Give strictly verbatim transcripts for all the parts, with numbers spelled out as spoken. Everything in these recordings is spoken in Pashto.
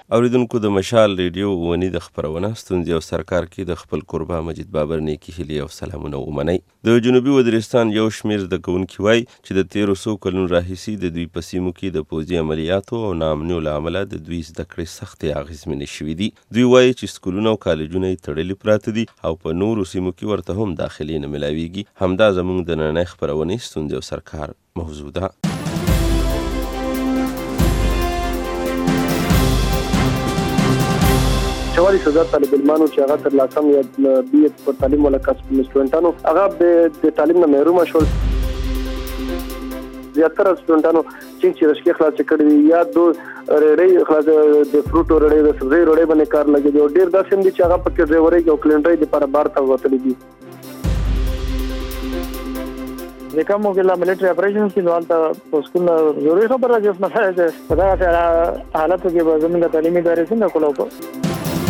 اوریدونکو د مشال ریډیو ونی د خبرونه ستونزې او سرکار کې د خپل قربا مجید بابر نیکی هیلې او سلامونه ومنئ. د جنوبي وزیرستان یو شمېر زده کوونکي وایي چې د تیرو څو کلونو راهیسې د دوی په سیمو کې د پوځي عملیاتو او ناامنیو له امله د دوی زده کړې سختې اغېزمنې شوي دي. دوی وایي چې سکولونه او کالجونه یې تړلي پراته دي او په نورو سیمو کې ورته هم داخلي نه ملاویږي. همدا زموږ د نننۍ خپرونې ستونزې او سرکار موضوع ده. چوالیس هزار طالب علمانو چې هغه تر لاسم یا بي اې په تعلیم ولا کسب سټوډنټانو هغه د تعلیم نه محروم شول. زیاتره سټوډنټانو چې رشکې خلاص کړي یا دو رېړې خلاص د فروټ رېړې د سبزي رېړې باندې کار لګي دي او ډېر داسې دي چې هغه پکې ډرایوري او کلینډري لپاره بار ته وتلي دي. د کومو کې لا ملټري اپریشنز کې نوالته په سکول ضروري خبره راځي مثلا په دا حالت کې به زموږ تعلیمي ادارې څنګه کولو.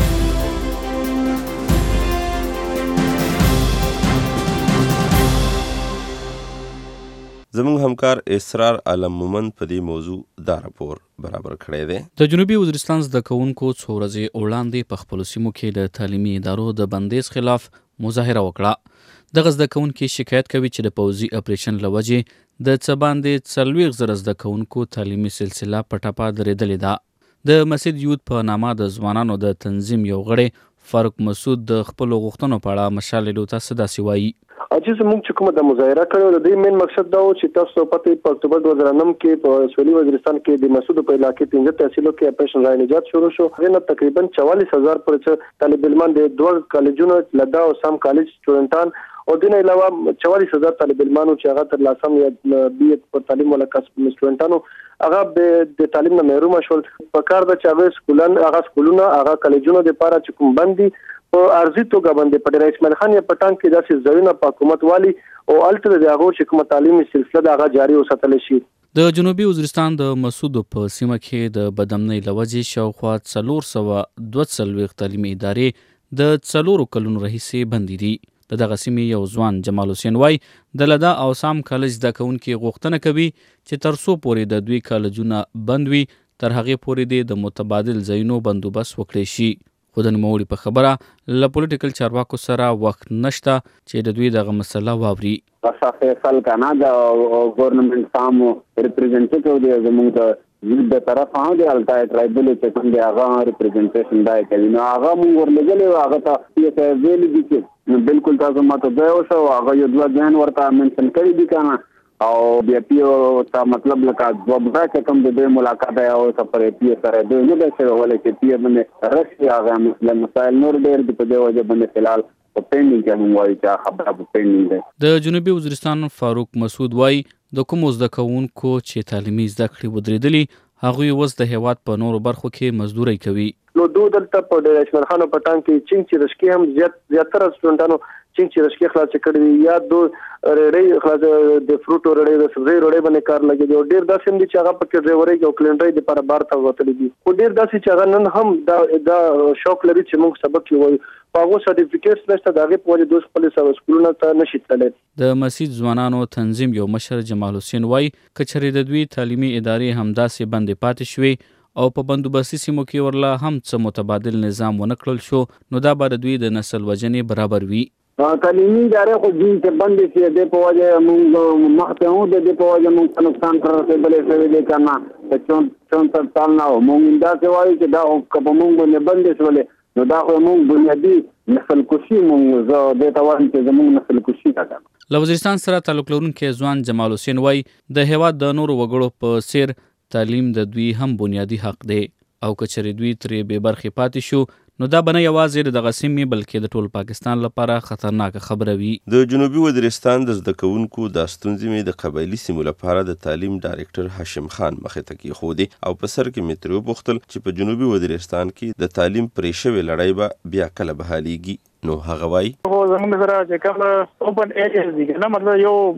زموږ همکار اسرار علم مومند په دې موضوع دا راپور برابر کړی دی. د جنوبي وزیرستان زده کوونکو څو ورځې وړاندې په خپلو سیمو کې د تعلیمي ادارو د بندیز خلاف مظاهره وکړه. دغه زده کوونکي شکایت کوي چې د پوځي اپریشن له وجې د څه باندې څلوېښت زره زده کوونکو تعلیمي سلسله په ټپه درېدلې ده. د مسجد یوت په نامه د ځوانانو د تنظیم یو غړی فاروق مسعود د خپلو غوښتنو په اړه مشال ریډیو ته څه داسې وایي. چې زموږ چې کومه د مظاهره کړې د دې مین مقصد دا و چې تاسو پته په اکتوبر دوه زره نهم کې په سویلي وزیرستان کې د مسعود په علاقې پنځه تحصیلو کې اپریشن رای نجات شروع شو. هغه تقریبا چوالیس هزار پر طالب علمان د دوه کالجونو لدا او سم کالج سټوډنټان او دین علاوه چوالیس هزار طالب علمانو چې هغه تر لاسم یا بي اې په تعلیم ولا کسب سټوډنټانو هغه د تعلیم نه محروم شول. په کار د چاوي سکولان هغه سکولونه هغه کالجونو د لپاره چې کوم بندي په ارزي توګه باندې په رئیس اسماعیل خان یا پټان کې داسې ځایونه په حکومت والی او الټر د هغه چې کوم تعلیمي سلسله د هغه جاري وساتل شي. د جنوبي وزیرستان د مسعود په سیمه کې د بدامنۍ لوجې شاوخوا څلور سوه دوه څلوېښت تعلیمي ادارې د څلورو کلونو راهیسې بندي دي. د دغه سیمې یو ځوان جمال حسین وای د لدا او سام کالج زده کوونکي غوښتنه کوي چې تر څو پورې د دوی کالجونه بند وي تر هغې پورې د متبادل ځایونو بندوبست وکړی شي. خو د نوموړي په خبره له پولیټیکل چارواکو سره وخت نشته چې د دوی دغه مسله واوري. اساسه خلک نه د ګورنمنت سامو ریپرزنټیټیو دی زموږ د د طرف هغه د الټای ټرایبل چې کوم دی هغه ریپرزنټیشن دی کوي نو هغه موږ ورلګلې هغه ته یې ویل دي چې بالکل تاسو ماته ځای وشو هغه یو دوه ځان ورته منشن کړی دي کنه او بیا پیو تا مطلب لکه ځواب راکې کوم د دې ملاقات او سفر پی سره د نو د څه ولې چې پی باندې راشي هغه مثلا مسائل نور ډېر د په دې وجه باندې فلال په پینډینګ کې هم وایي چې خبره په پینډینګ ده. د جنوبي وزیرستان فاروق مسعود وایي د کومو زده کوونکو چې تعلیمي زده کړې ودرېدلي هغوی اوس د هیواد په نورو برخو کې مزدوري کوي. نو دو دلته په د اسماعیل خان پټان کې چینګ چې رشکې هم زیات زیاتره سټوډنټانو چینګ چې رشکې خلاص کړي یا دو رېړې خلاص د فروټ رېړې د سبزي رېړې باندې کار لګي دي او ډېر داسې دي چې هغه پکې ډرایوري او کلینډري لپاره بار ته وتلي دي. خو ډېر داسې چې هغه نن هم دا دا شوق لري چې موږ سبق وایو په هغه سرټیفیکیټس نشته د هغې په وجه دوی خپل سکولونه ته نشي تللی. د مسجد ځوانانو تنظیم یو مشر جمال حسین وایي که چېرې د دوی تعلیمي ادارې همداسې بندې پاتې شوې او په بندوبستي سیمو کې ورله هم څه متبادل نظام ونه کړل شو نو دا به د دوی د نسل وژنې برابر وي. تعلیمي ادارې خو دوی چې بندې شي د په وجه موږ مخته هم د په وجه موږ ته نقصان تر رسېدلی شوی دی که نه د چونسټ کال نه و موږ داسې وایو چې دا که په موږ باندې بندې شولې نو دا خو موږ بنیادي نسل کشي موږ زه دې ته وایم چې زموږ نسل کشي ده. له وزیرستان سره تعلق لرونکی ځوان جمال حسین وایي د هیواد د نورو وګړو په څیر تعلیم د دوی هم بنیادي حق دی او که چېرې دوی ترې بې برخې پاتې شو نو دا به نه یوازې د دغه سیمې بلکې د ټول پاکستان لپاره خطرناکه خبره وي. د جنوبي وزیرستان د زده کوونکو دا ستونزې مې د قبایلي سیمو لپاره د تعلیم ډایرکټر هاشم خان مخې ته کېښودې او په سر کې مې ترې وپوښتل چې په جنوبي وزیرستان کې د تعلیم پرې شوې لړۍ به بیا کله بحالېږي. نو هغه وایي زموږ سره چې کوم اوپن ایریاز دي نه مطلب یو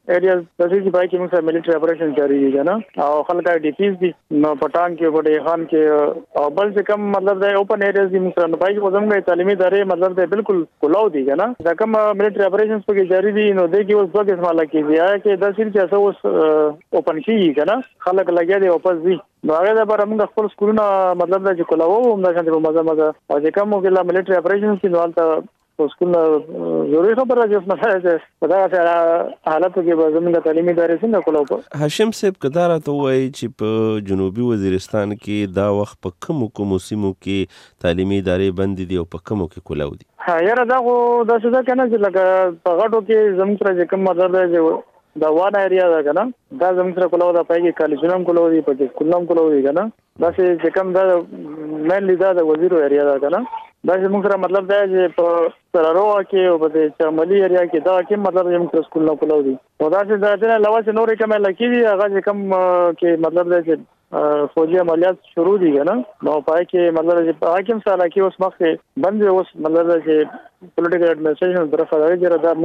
ایریاز د دې په کې موږ سره ملټری اپریشن جاری دي کنه او خلک ډي پیز دي نو پټان کې وړي خان کې او بل څه کم مطلب د اوپن ایریاز دي موږ سره نو پای کې زموږ تعلیمي ادارې مطلب د بالکل کلاو دي کنه دا کوم ملټری اپریشنز په کې جاری دي نو د کې اوس دوه قسمه لکه دی چې د سیر چې اوس اوپن کیږي کنه خلک لګیا دي واپس دي نو هغه د بار موږ خپل سکولونه مطلب د کلاو هم د شانتي په مزه مزه او چې کوم کې لا ملټری اپریشنز کې نو سکولونه ضروري خبره ده چې مثلا په دا حالت کې به زموږ تعلیمي ادارې څنګه کلاو هاشم صاحب کدار ته وایي چې په جنوبي وزیرستان کې دا وخت په کوم کوم سیمو کې تعلیمي ادارې بند دي او په کومو کې کلاو دي ها یاره دا خو دا څه ده کنه چې لکه په غټو کې زموږ سره کوم مطلب دی دا وانه ایریا ده کنه دا زموږ سره کلاو دا پایږي کالجونم کلاو دي په سکولنم کلاو دي کنه دا چې کوم دا مینلی دا د وزیرو ایریا ده کنه دا چې موږ سره مطلب دا چې په سرارو کې او په چملي ایریا کې دا کې مطلب چې موږ سکول نه کولو دي او دا چې دا نه لوا چې نورې کومه لکې دي هغه چې کوم کې مطلب دا چې فوجي عملیات شروع دي کنه نو پای کې مطلب چې حاکم سره کې اوس مخکې بند اوس مطلب چې پولیټیکل اډمنسټریشن طرفه راځي دا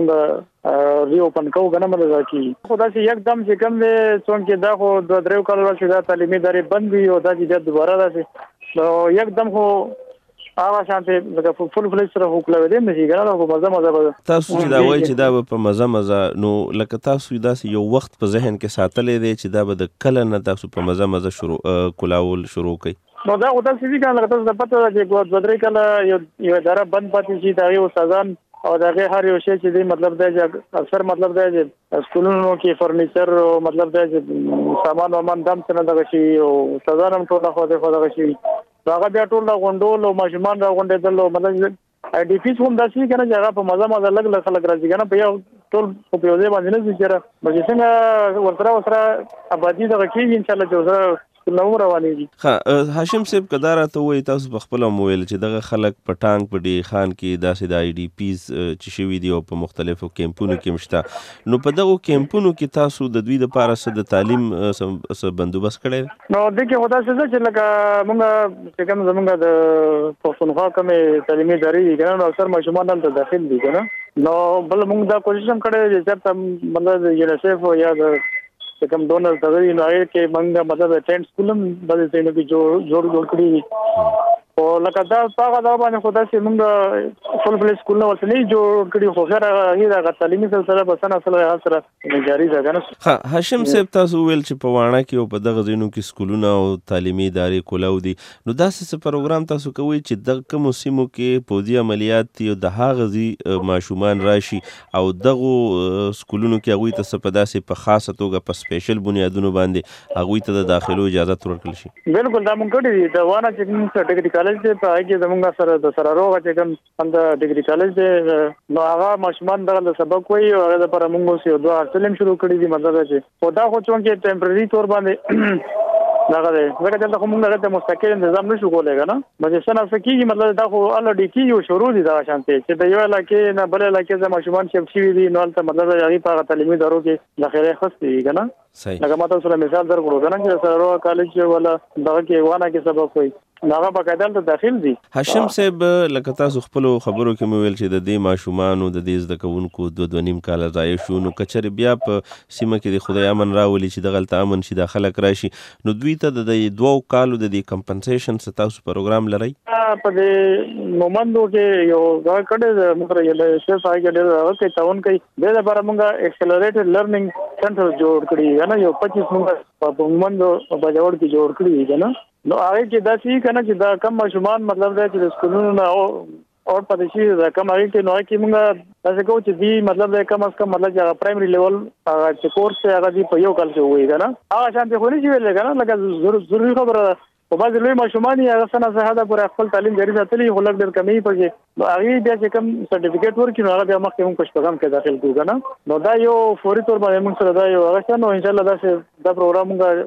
موږ ری اوپن کوو کنه مطلب چې خدا چې یکدم چې کوم دي څنګه دا خو د درو کال ورته دا تعلیمي ادارې بند دي او دا چې دوباره راځي نو یکدم خو هغه شانته د فول فلیج سره وکړل دي مې ګرانه په مزه مزه تاسو چې دا وایي چې دا په مزه مزه نو لکه تاسو داسې یو وخت په ذهن کې ساتلې دی چې دا به د کله نه تاسو په مزه مزه شروع کولاول شروع کړئ نو دا خدای سړي کنه لکه تاسو د پته چې د درې کله یو یو اداره بند پاتې شي دا یو استادان او دغه هر یو شی چې دی مطلب دا چې اکثر مطلب دا چې سکولونو کې فرنیچر او مطلب دا چې سامان ومان دم څنګه دغه شي او استادان هم ټول خو دغه شي هغه بیا ټول غونډول او ماشومان را غونډېدل او مطلب ای ډي پی هم داسې کنه چې هغه په مزه مزه لګ لګ خلک راځي کنه په یو ټول په یو ځای باندې نه ځي چې څنګه ورسره ورسره آبادی دغه کېږي ان شاء الله چې ورسره نو روانېږي. ها هاشم صاحب کدار ته وایي تاسو په خپل موبایل چې دغه خلک په ټانک په ډي خان کې داسې د آی ډي پیز چې شوي دي او په مختلفو کیمپونو کې مشته نو په دغه کیمپونو کې تاسو د دوی لپاره څه د تعلیم څه بندوبست کړی نو د کې خدای څه چې لکه موږ چې کوم زمونږ د پښتونخوا کومې تعلیمي ادارې دي کنه نو اکثر ماشومان دلته داخل دي کنه نو بل موږ دا کوشش هم کړی چې چې مطلب یونیسف یا د کوم ډونر دغه نه آی کې موږ مطلب ټینټ سکولم بل ځای نه جوړ جوړ کړی او لکه دا هغه دا باندې خدای چې موږ فول فلیج سکول نو ورته نه جوړ کړی خو سره هغه د تعلیمي سلسله په سن اصل سره جاری ده کنه. ها هاشم صاحب تاسو ویل چې په وانه کې او په دغه ځینو کې سکولونه او تعلیمي ادارې کولاو دي نو داسې څه پروګرام تاسو کوي چې د کوم سیمو کې پوځي عملیات دي او د هغه ځي ماشومان راشي او دغه سکولونو کې هغه ته څه په داسې په خاصه توګه په سپیشل بنیادونو باندې هغه ته د داخلو اجازه ورکړل شي. بالکل دا مونږ کړی دا وانه چې ټیکنیکل کالج ته په هغه زمونږ سره د سرارو چې کوم د ډیګري کالج دی نو هغه ماشومان دغه سبق وایي او هغه لپاره موږ یو دوه اصلیم شروع کړی دي مطلب چې خدا خو چې ټمپرری تور باندې دغه دی ځکه چې دا موږ هغه مستقل نظام نشو کولای کنه مګر څنګه سکیږي مطلب دا خو الله ډیکی یو شروع دي دا شانته چې د یو علاقې نه بل علاقې د ماشومان چې شي دي نو ته مطلب هغه په تعلیمي ادارو کې د خیره خستي کنه صحیح لکه ماته سره مثال درکړو کنه چې سرارو کالج ولا دغه کې وانه کې سبق وایي ناغه بقاعده ته داخل دي. هاشم صاحب لکه تاسو خپل خبرو کې مو ویل چې د دې ماشومانو د دې زده کوونکو دوه دوه نیم کال ځای شو نو کچر بیا په سیمه کې د خدای امن راولي چې د غلط امن شي د خلک راشي نو دوی ته د دوه کالو د دې کمپنسیشن تاسو پروګرام لري په دې مومندو کې یو دا کډه موږ یې له څه ځای کې ډېر کې تاون کوي د لپاره موږ اکسلریټډ لرنینګ سنټر جوړ کړی یا یو پچیس موږ په مومندو په بجاور کې جوړ کړی دی نه نو هغه کې دا شي کنه چې دا کم ماشومان مطلب دا چې سکولونو نه او اور پدې شي دا کم هغه کې نو کې موږ تاسو کو چې دی مطلب دا کم اس کم مطلب چې پرایمري لیول هغه چې کورس هغه دی په یو کال کې وایي کنه هغه شانته خو نه شي ویل کنه لکه ضروري خبره په بعض لوی ماشومان یې هغه سنه زهدا پر خپل تعلیم جاری ساتلی خو لږ ډېر کمی پږي نو هغه بیا چې کم سرټیفیکیټ ورکړي نو هغه بیا مخکې موږ پښ پیغام کې داخل کوو کنه نو دا یو فوري تور باندې موږ سره دا یو هغه نو ان شاء الله دا دا پروګرام موږ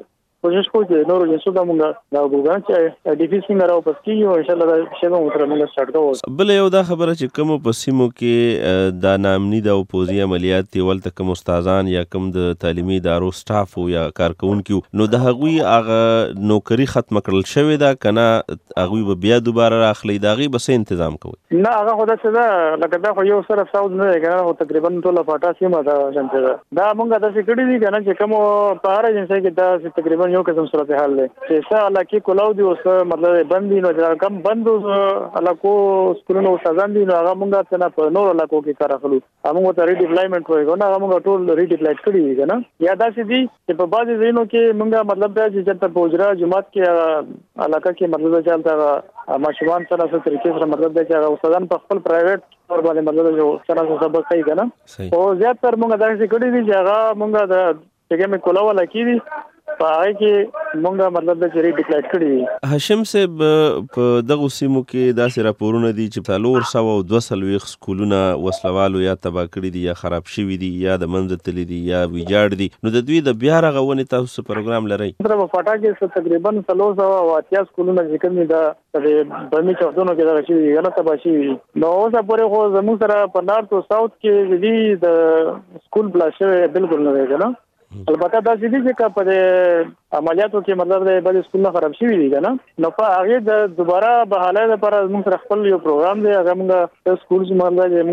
کوشش کوو چې نور جنسو ته موږ دا وګورو چې ډیفیسینګ راو پس کیږي ان شاء الله دا شی به تر موږ سٹارټ کوو. بل یو دا خبره چې کوم په سیمو کې دا نامني د پوزي عملیات دی ولته کوم استادان یا کوم د تعلیمي ادارو سټاف او یا کارکونکو نو د هغوی هغه نوکری ختم کړل شوې ده کنه هغوی به بیا دوباره راخلی داغي بس تنظیم کوي؟ نه هغه خو دا څه ده لکه دا خو یو سره ساوث نه دی کنه تقریبا ټول پټا سیمه دا شانته ده دا موږ د څه کړي دي کنه چې کوم په هر جنسي کې دا تقریبا یو قسم صورتحال دی چې څه علاقه کولاو دي اوس مطلب بندي نو دا کم بندو علاقو سکولونو استادان دي نو هغه موږ څنګه په نور علاقو کې کار اخلو موږ ته ریډیپلایمنٹ وایو نو هغه موږ ټول ریډیپلایټ کړی دي کنه یا دا چې دي چې په بعضي ځینو کې موږ مطلب دا چې چې په اجرا جماعت کې علاقه کې مطلب دا چلتا ماشومان سره څه طریقې سره مطلب دا چې استادان په خپل پرایویټ اور باندې مطلب جو سره سبق کوي کنه او زیات تر موږ دا چې کړی دي چې هغه موږ د چې موږ کولاو لکې دي په هغه کې مونږه مطلب د چری ډیکلیئر کړی. هاشم صاحب په دغه سیمو کې داسې راپورونه دي چې څلور سوه او دوه څلوېښت سکولونه وسلوالو یا تباه کړي دي یا خراب شوي دي یا د منځه تللي دي یا ویجاړ دي نو د دوی د بیا رغونې تاسو پروګرام لرئ؟ سره په پټا کې تقریبا څلور سوه او اتیا سکولونه چې کوم دي د بمی چوکونو کې دغه شوي یا نه تباه شوي نو اوس پورې خو زموږ سره په نارت او ساوث کې دي د سکول بلاک شوی بالکل نه دی کنه البته دا چې دي چې په عملیاتو کې مطلب د بل سکول نه خراب شوی دي کنه نو په هغه د دوباره بحاله لپاره موږ سره خپل یو پروګرام دی هغه موږ سکول چې مطلب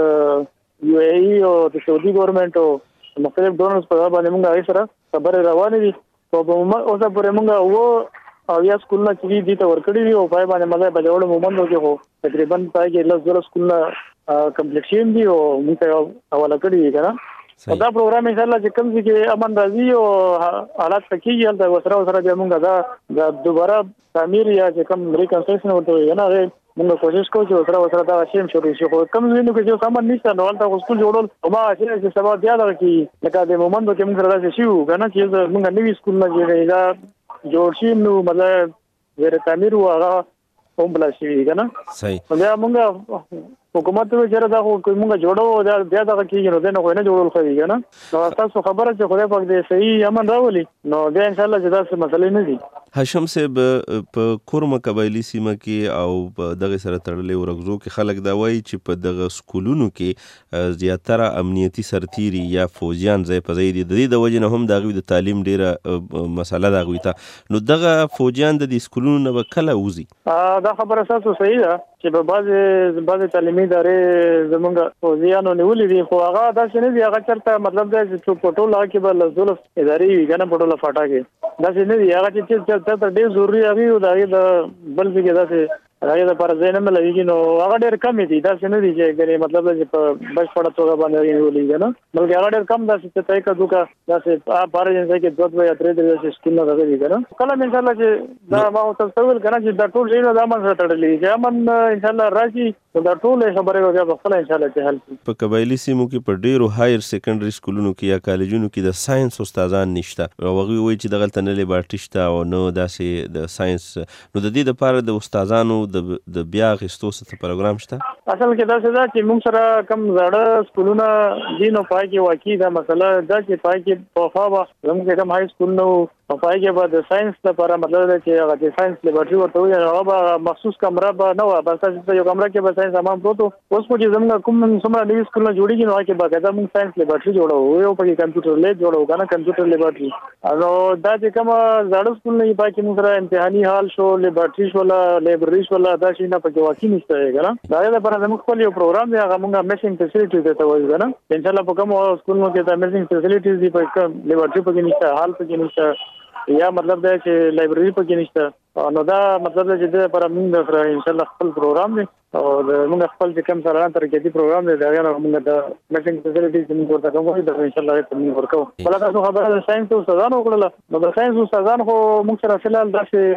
موږ یو ای ای او د سعودي ګورنمنت او مختلف ډونرز په باندې موږ هغه سره خبرې روانې دي په اوسه پورې موږ وو او یا سکول نه چې دي ته ورکړي وي او پای باندې مطلب بجوړ مومند کې هو تقریبا پای کې لږ ډول سکول نه کمپلیټ شي دي او موږ حواله کړی کنه دا پروګرام ان شاء الله چې کوم چې امن راځي او حالات تکیږي دا وسره وسره به موږ دا دوباره تعمیر یا چې کوم ریکنسټرکشن ورته وي نه موږ کوشش کوو چې وسره وسره دا شیم شروع شي خو کوم ځینو کې چې سامان نشته نو دا سکول جوړول او ما چې سبا بیا دا کې لکه د مومند کې موږ سره دا شي کنه چې موږ نوې سکول نه جوړې دا جوړ شي نو مطلب ور تعمیر هغه هم بلا شي کنه صحیح بیا موږ حکومت ته چیرې دا خو موږ جوړو دا بیا دا کېږي نو دا نه جوړول خو کنه نو تاسو خبره چې خدای پاک دې صحیح امن راولي نو بیا ان شاء الله چې تاسو مسلې نه دي. هاشم صاحب په کورمه قبایلی سیمه کې او په دغه سره تړلې ورغزو کې خلک دا وایي چې په دغه سکولونو کې زیاتره امنیتي سرتیري یا فوجیان ځای په ځای دي د دې د وجې نه هم د هغوی د تعلیم ډېره مسله ده هغوی ته نو دغه فوجیان د دې سکولونو نه به کله وځي؟ دا خبره تاسو صحیح ده چې په بعضې بعضې تعلیمي ادارې زمونږ فوجیانو نیولي دي خو هغه داسې نه دي هغه چېرته مطلب دی چې په ټول هغه کې به لس دولس ادارې وي که نه په ټوله فاټا کې داسې نه دي هغه چې چېرته ډېر ضروري هغې او د هغې د بل ځای کې داسې هغې دپاره ځای نه ملوېږي نو هغه ډېر کمې دي داسې نه دي چې ګنې مطلب دی چې په بشپړه توګه باندې نیولي که نه بلکې هغه ډېر کم داسې چې تایکه دوکه داسې په هر ځای کې دوه دوه یا درې درې داسې سکولونه دغه دي که نه کله م انشاءالله چې دا ما ورته څه وویل که نه چې دا ټول شیونه د امن سره تړلي دي چې امن انشاءالله راشي نو دا ټولې خبرې به بیا پخپله انشاءالله چې حل کړي. په قبایلي سیمو کې په ډېرو هایر سیکنډري سکولونو کې یا کالجونو کې د ساینس استادان نشته او هغوی وایي چې دغلته نه لیبارټي شته او نه داسې د ساینس نو د دې دپاره د استادانو د بیا اخیستو څه پروګرام شته؟ اصل کې داسې ده چې موږ سره کم زاړه سکولونه دي نو پای کې واقعي دا مسله ده چې پای کې پخوا به زموږ کوم هائی سکول نه و او پای کې به د ساینس لپاره مطلب دی چې هغه د ساینس لیبارټري ورته وایي هغه به مخصوص کمره به نه وه بس داسې یو کمره کې به ساینس سامان پروت و اوس خو چې زموږ کوم څومره نوي سکولونه جوړېږي نو هغه کې باقاعده موږ ساینس لیبارټري جوړوو یو پکې کمپیوټر لیب جوړوو که نه کمپیوټر لیبارټري نو دا چې کومه زاړه سکولونه دي پای کې موږ سره امتحاني هال شو لیبارټري شوله لایبرري شوله دا شیونه پکې واقعي نشته دی که نه د هغې لپاره زموږ خپل یو پروګرام دی هغه موږ میسینګ فیسیلیټیز ته وایو که نه انشاءالله په کومو سکولونو کې دا میسینګ فیسیلیټیز دي په لیبارټري پکې نشته هال پکې نشته یا مطلب دا چې لایبرري پکې نشته نو دا مطلب دا چې د لپاره موږ سره انشاءالله خپل پروګرام دی او د موږ خپل چې کوم سالانه ترقیاتي پروګرام دی د هغې نه موږ د میسینګ فیسیلیټیز چې موږ ورته کوم وایو دا انشاءالله هغې ته موږ ورکوو. بله تاسو خبره د ساینس استادانو وکړله نو د ساینس استادان خو موږ سره فلحال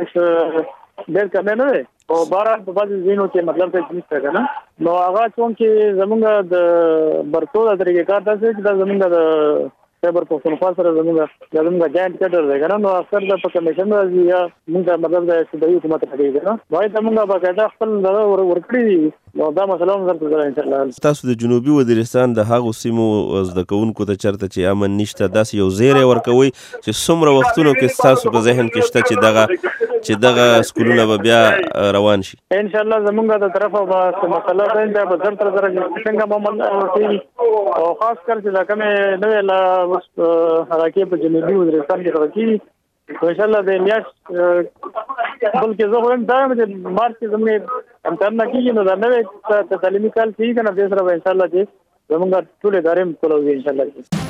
داسې ډېر کمی نه دی او بهرحال په بعضې ځایونو کې مطلب ته نشته که نه نو هغه چونکې زموږ د برتو د طریقې کار داسې چې دا زموږ د خیبر پښتونخوا سره زموږ د زموږ جاینټ کډر دی کنه نو اکثر د کمیشن راځي یا موږ مطلب د صدایي حکومت راځي کنه وای ته موږ باقاعده خپل ورکړي نو دا مسله هم درته ان شاء الله. تاسو د جنوبي وزیرستان د هغو سیمو زده کوونکو ته چرته چې امن نشته داسې یو زیری ورکوي چې څومره وختونو کې تاسو په ذهن کې شته چې دغه چې دغه سکولونه به بیا روان شي؟ ان شاء الله زمونږ د طرفه به مسله ده به زر تر زر څنګه معاملې کوي او خاص کر چې دا کومه نوې لا حرکت په جنوبي وزیرستان کې راځي ان شاء الله د میاش بلکې زه هم دا چې مارچ زموږ امتحان کېږي نو دا نوې تعلیمي کال کېږي کنه د سره ان شاء الله چې زموږ ټول ادارې کولوي ان شاء الله.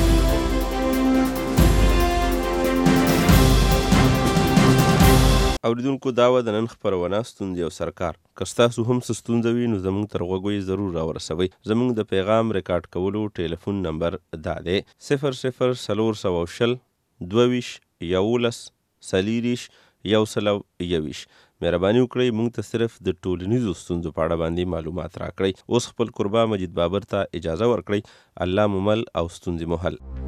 اوریدونکو دا و د نن خپرونه ستونزې او سرکار که ستاسو هم څه ستونزه وي نو زموږ تر غوږو یې ضرور راورسوئ. زموږ د پیغام ریکارډ کولو ټلیفون نمبر دا دی صفر صفر څلور سوه او شل دوه ویشت یولس څلېرویشت یو سل او یوویشت. مهرباني وکړئ موږ ته صرف د ټولنیزو ستونزو په اړه باندې معلومات راکړئ. اوس خپل قربا مجید بابر ته اجازه ورکړئ. الله مو مل او ستونزې مو حل.